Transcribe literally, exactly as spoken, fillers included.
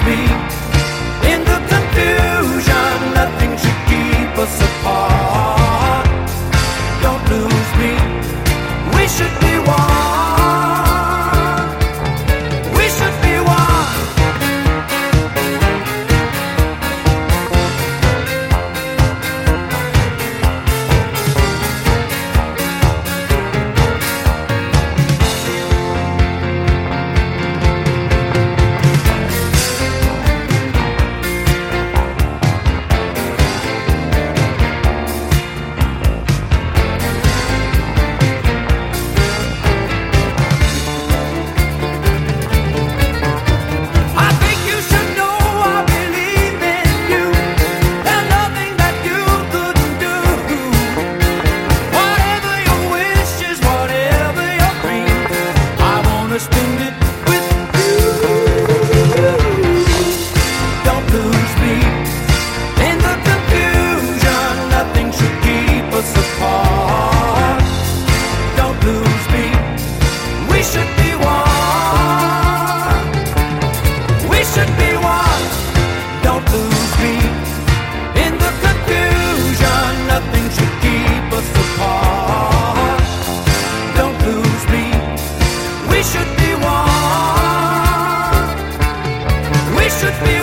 me. In the confusion, nothing should keep us apart. Don't lose me. We should be one. We should be one. Spend it with you. Don't lose me. In the confusion, nothing should keep us apart. Don't lose me. We should be one. We should be one. Don't lose me. In the confusion, nothing should keep us apart. Don't lose me. We should be one. We should be